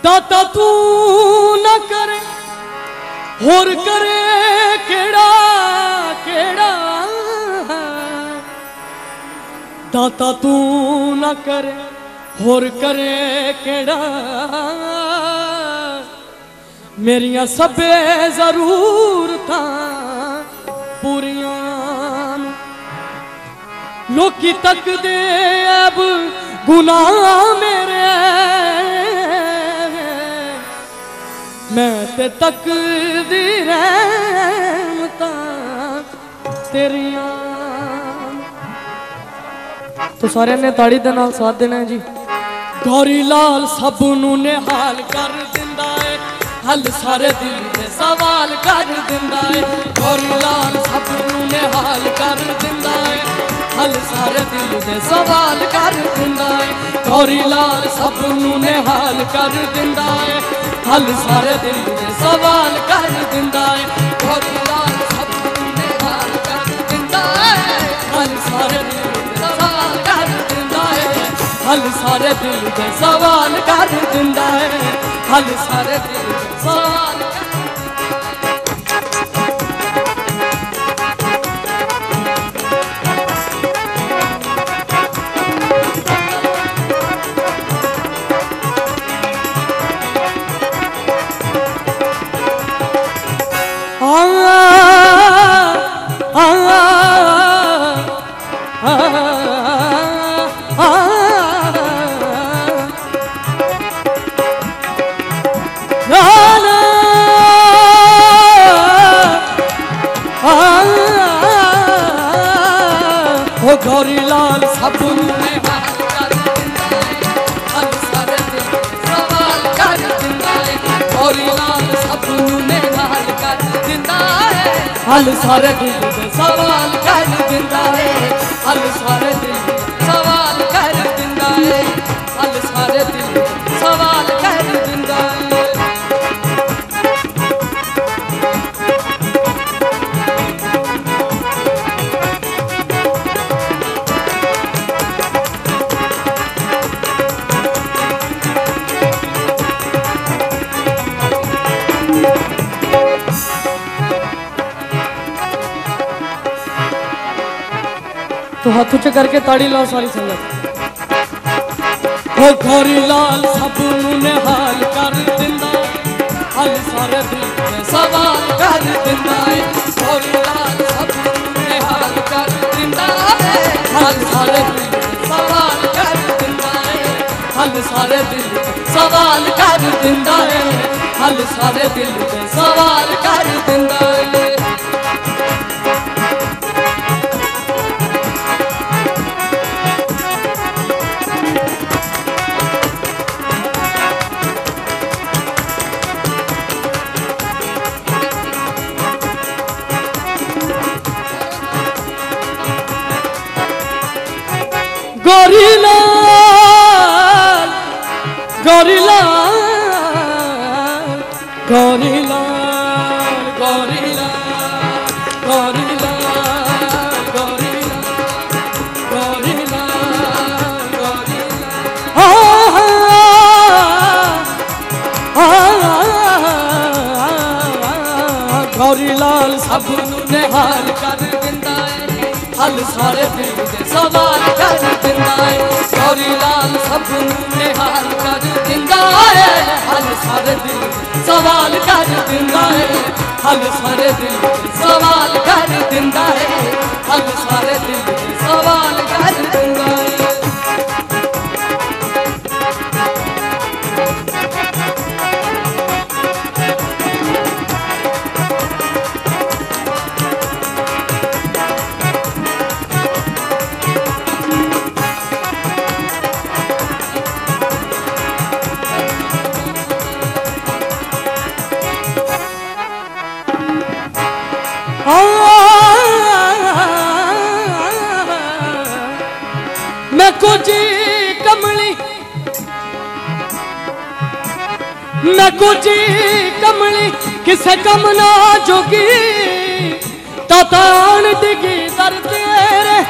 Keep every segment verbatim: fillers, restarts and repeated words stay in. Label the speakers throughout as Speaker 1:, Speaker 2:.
Speaker 1: दाता तू न करे होर करे केड़ा केड़ा, दाता तू न करे होर करे केड़ा, मेरिया सबे जरूरतां पूरियां लोकी तक दे अब गुनाह मेरे, मैं ते तक दी रहमतां तेरियां। तो सारे ने ताड़ी दे नाल साथ देना है जी। गौरी लाल सब नू निहाल कर दिंदा है, हल सारे दिल दे सवाल कर दिंदा है। गौरी लाल सब नू निहाल कर दिंदा है, हल सारे दिल दे सवाल कर दिंदा है। गौरी लाल सब नू निहाल कर दिंदा है, हल सारे दिल दे सवाल कर दिंदा है। गौरी लाल सब नू निहाल कर दिंदा है, हल सारे दिल दे सवाल कर दिंदा है। हल सारे दिल दे सवाल कर दिंदा है, हल सारे दिल दे सवाल गौरी लाल सब निहाल कर दिंदा है, हल सारे दिल सवाल कर दिंदा है। गौरी लाल सब निहाल कर दिंदा है, हल सारे दिल सवाल कर दिंदा है। हल सारे दिल सवाल कर दिंदा है, हल सारे दिल सवाल कर दिंदा है। तो हाथ ऊंचे करके ताड़ी लाओ सारी संगत। ओ गौरी लाल सब नू निहाल कर दिंदा, हल सारे दिल दे सवाल कर दिंदा है। गौरी लाल सब नू निहाल कर दिंदा है, हल सारे दिल दे सवाल कर दिंदा है। हल सारे दिल दे सवाल कर दिंदा है, हल सारे दिल दे सवाल कर दिंदा है। गौरी लाल गौरी लाल गौरी लाल गौरी लाल गौरी लाल गौरी लाल गौरी लाल गौरी लाल गौरी लाल सब नू निहाल कर दिंदा है, हल सारे दिल दे सवाल कर दिंदा है। गौरी लाल सब नू निहाल कर दिंदा है, हल सारे दिल दे सवाल कर दिंदा है। हल सारे दिल दे सवाल कर दिंदा है, हल सारे दिल दे सवाल कर दिंदा है। मैं कुछ कमली मैं कुछ कमली किसे कम ना जोगी तातान डिगी दर तेरे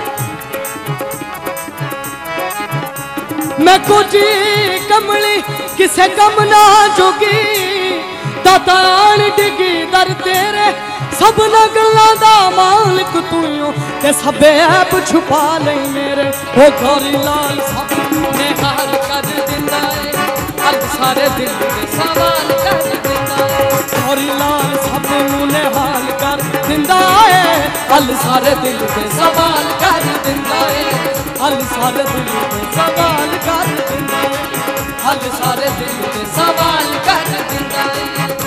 Speaker 1: मैं कुछ कमली किसे कम ना जोगी दातान डिगी दर तेरे सबना गल्लां दा मालिक तू ते सबे ऐप छुपा ले मेरे ओ गौरी लाल सब ने हाल कर दिंदा है हल सारे दिल दे सवाल कर दिंदा है गौरी लाल सब ने हाल कर दिंदा है हल सारे दिल दे सवाल कर दिंदा है हल सारे दिल दे सवाल कर दिंदा है हल सारे दिल दे सवाल कर दिंदा है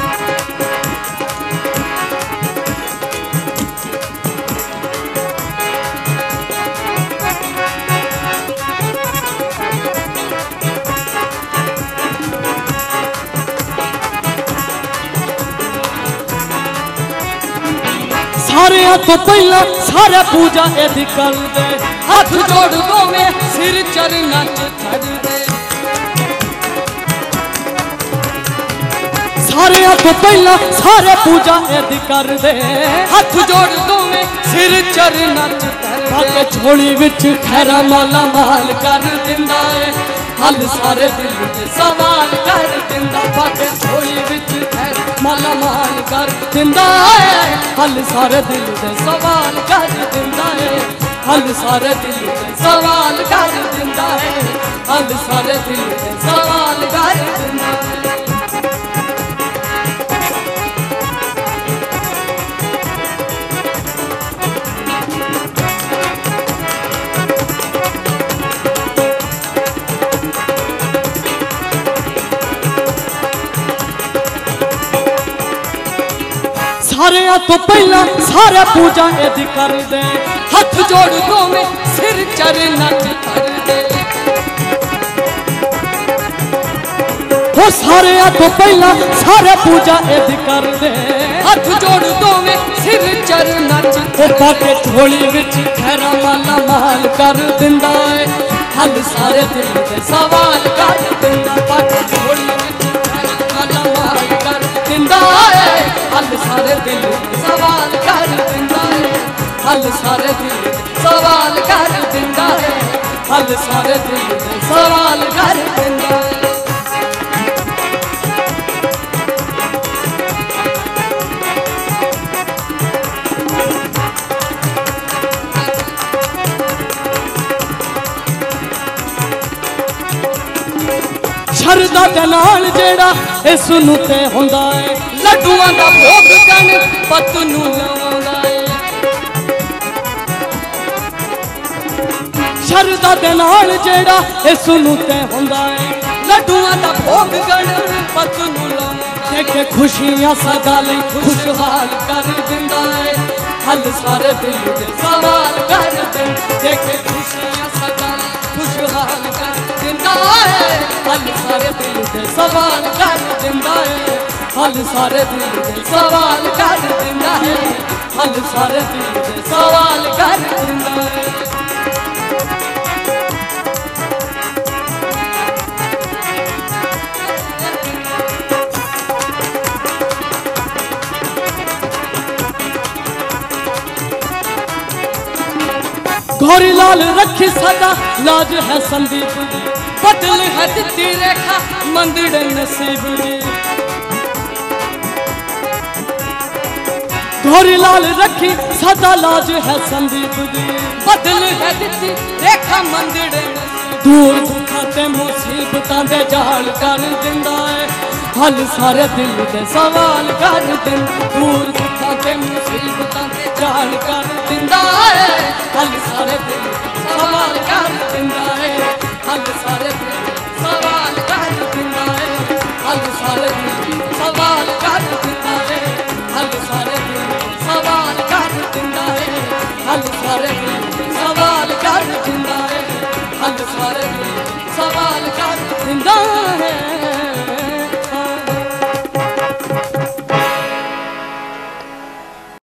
Speaker 1: सारे तो पहला सारे पूजा एदी कर दे हाथ जोड़ दो में सिर चरना चढ़ दे सारे तो पहला सारे पूजा एदी कर दे हाथ जोड़ दो में सिर चरना चढ़ दे झोली विच खैरा माला माल कर दिंदा है हल सारे दिल दे सवाल कर दिंदा बाके झोली विच खैरा माला माल कर दिंदा है हल सारे दिल दे सवाल कर दिंदा है हल सारे दिल दे सवाल कर दिंदा है हल सारे दिल दे सवाल कर दिंदा है सारे तो पहला सारे पूजा एदी कर दे हाथ जोड़ दो में सिर चरना कर दे हो सारे तो पहला सारे पूजा एदी कर दे हाथ जोड़ दो में सिर चरना कर बाके झोली विच खैरा माला माल कर दिंदा है हल सारे दिल दे सवाल कर दिंदा बाके झोली विच खैरा माला माल कर दिंदा है हल सारे दिल सवाल कर दिंदा है हल सारे दिल सवाल कर दिंदा है हल सारे दिल सवाल कर दिंदा है शरदा दे नाल जेड़ा इस नूं ते हुंदा है लड्डूआं दा भोग गण पत नूं लाउंदा है शरदा दे नाल जेड़ा इस नूं ते हुंदा है लड्डूआं दा भोग गण पत नूं लाउंदा है के खुशियां सदा लई खुशहाल कर दिंदा है हल सारे दिल दे सवाल कर दिंदा के खुशियां सदा लई खुशहाल कर दिंदा है हल सारे दिल दे सवाल कर दिंदा है हल सारे दिल दे सवाल कर दिंदा है हल सारे दिल दे सवाल कर दिंदा है गौरी लाल रखी सदा लाज है संदीप बदल है दित्ती रेखा मंदिर नसीब गौरी लाल रखी सदा लाज है संदीप दी बदल है दित्ती रेखा मंदिर दूर दुखा ते मुसीबतां दे जाल कर दिंदा है हल सारे दिल दे सवाल कर दिंदा दूर दुखा ते मुसीबतां दे जाल कर दिंदा है हल सारे दिल सवाल कर दिंदा है हल सारे दिल सवाल कर दिंदा है हल सारे दिल सवाल कर दिंदा है हल सारे दिल सवाल